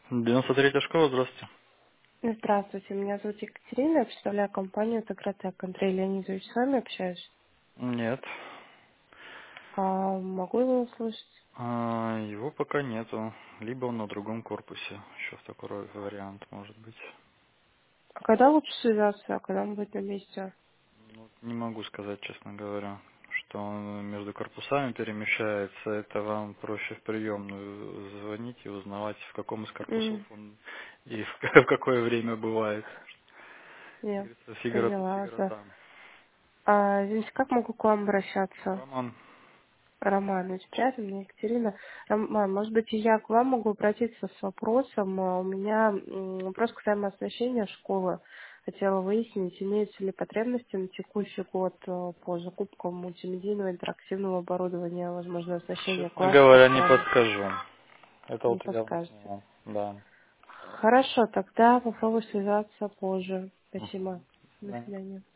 93-я школа, здравствуйте. Здравствуйте, меня зовут Екатерина, я представляю компанию Тагратек. Андрей Леонидович, с вами общаюсь. Нет. Могу его услышать? Его пока нету. Либо он на другом корпусе. Еще такой вариант может быть. А когда лучше связаться, а когда он будет на месте? Ну, не могу сказать, честно говоря, что он между корпусами перемещается. Это вам проще в приемную звонить и узнавать, в каком из корпусов М, он и в какое время бывает. Я Говорится, фигура тут, поняла. фигура Да. там. Здесь как могу к вам обращаться? Роман. Роман, очень приятно, меня Екатерина. Роман, может быть, и я к вам могу обратиться с вопросом. У меня вопрос касаемо оснащения школы. Хотела выяснить, имеются ли потребности на текущий год по закупкам мультимедийного интерактивного оборудования, возможно, оснащение Честно классов говоря, не виртуальных. подскажу. Это Не вот явно с подскажете. него. Да. Хорошо, тогда попробую связаться позже. Мгм. Спасибо. До До свидания. свидания.